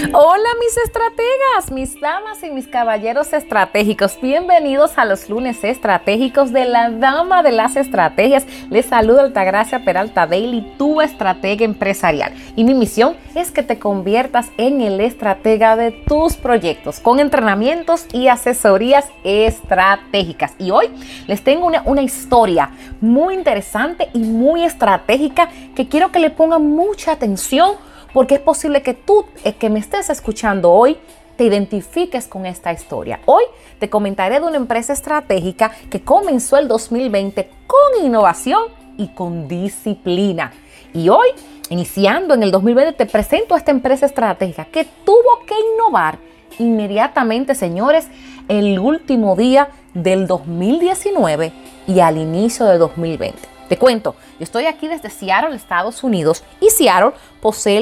Hola mis estrategas, mis damas y mis caballeros estratégicos, bienvenidos a los lunes estratégicos de la Dama de las Estrategias. Les saluda Altagracia Peralta Daily, tu estratega empresarial, y mi misión es que te conviertas en el estratega de tus proyectos con entrenamientos y asesorías estratégicas. Y hoy les tengo una historia muy interesante y muy estratégica que quiero que le pongan mucha atención, porque es posible que tú, que me estés escuchando hoy, te identifiques con esta historia. Hoy te comentaré de una empresa estratégica que comenzó el 2020 con innovación y con disciplina. Y hoy, iniciando en el 2020, te presento a esta empresa estratégica que tuvo que innovar inmediatamente, señores, el último día del 2019 y al inicio del 2020. Te cuento, yo estoy aquí desde Seattle, Estados Unidos, y Seattle posee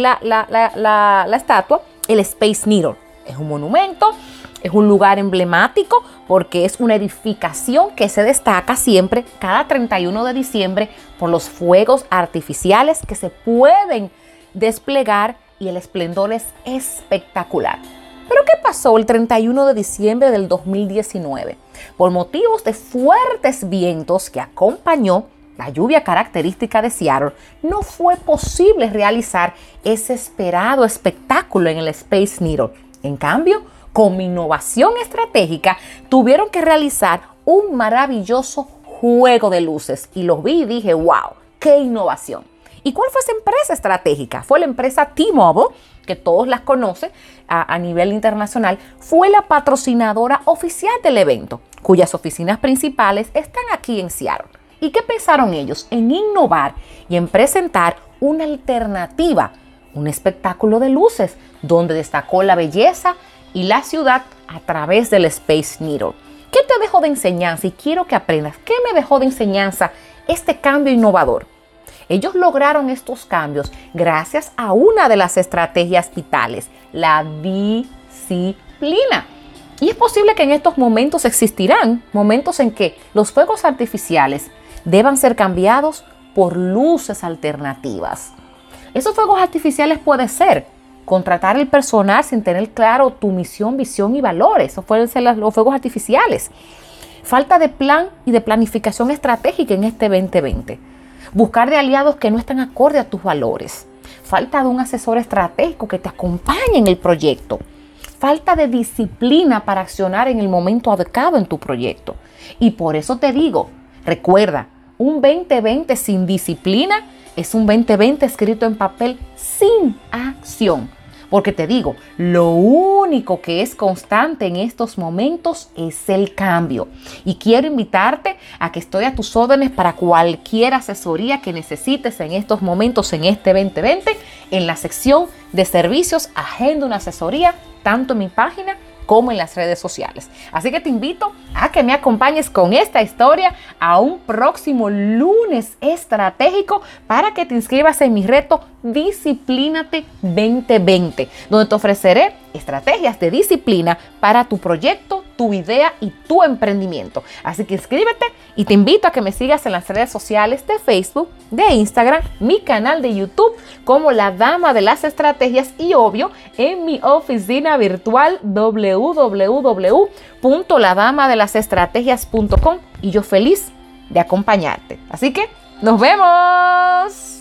la estatua, el Space Needle. Es un monumento, es un lugar emblemático porque es una edificación que se destaca siempre cada 31 de diciembre por los fuegos artificiales que se pueden desplegar y el esplendor es espectacular. ¿Pero qué pasó el 31 de diciembre del 2019? Por motivos de fuertes vientos que acompañó la lluvia característica de Seattle, no fue posible realizar ese esperado espectáculo en el Space Needle. En cambio, con mi innovación estratégica, tuvieron que realizar un maravilloso juego de luces. Y los vi y dije, wow, qué innovación. ¿Y cuál fue esa empresa estratégica? Fue la empresa T-Mobile, que todos las conocen a nivel internacional. Fue la patrocinadora oficial del evento, cuyas oficinas principales están aquí en Seattle. ¿Y qué pensaron ellos? En innovar y en presentar una alternativa, un espectáculo de luces, donde destacó la belleza y la ciudad a través del Space Needle. ¿Qué te dejó de enseñanza? Y quiero que aprendas. ¿Qué me dejó de enseñanza este cambio innovador? Ellos lograron estos cambios gracias a una de las estrategias vitales, la disciplina. Y es posible que en estos momentos existirán momentos en que los fuegos artificiales deban ser cambiados por luces alternativas. Esos fuegos artificiales puede ser contratar el personal sin tener claro tu misión, visión y valores. Eso pueden ser los fuegos artificiales. Falta de plan y de planificación estratégica en este 2020. Buscar de aliados que no están acorde a tus valores. Falta de un asesor estratégico que te acompañe en el proyecto. Falta de disciplina para accionar en el momento adecuado en tu proyecto. Y por eso te digo, recuerda, un 2020 sin disciplina es un 2020 escrito en papel sin acción. Porque te digo, lo único que es constante en estos momentos es el cambio. Y quiero invitarte a que estoy a tus órdenes para cualquier asesoría que necesites en estos momentos, en este 2020, en la sección de servicios, agenda una asesoría, tanto en mi página como en las redes sociales. Así que te invito a que me acompañes con esta historia a un próximo lunes estratégico para que te inscribas en mi reto Disciplínate 2020, donde te ofreceré estrategias de disciplina para tu proyecto, tu idea y tu emprendimiento. Así que inscríbete y te invito a que me sigas en las redes sociales de Facebook, de Instagram, mi canal de YouTube como La Dama de las Estrategias y obvio en mi oficina virtual www.ladamaDelasEstrategias.com y yo feliz de acompañarte. Así que ¡nos vemos!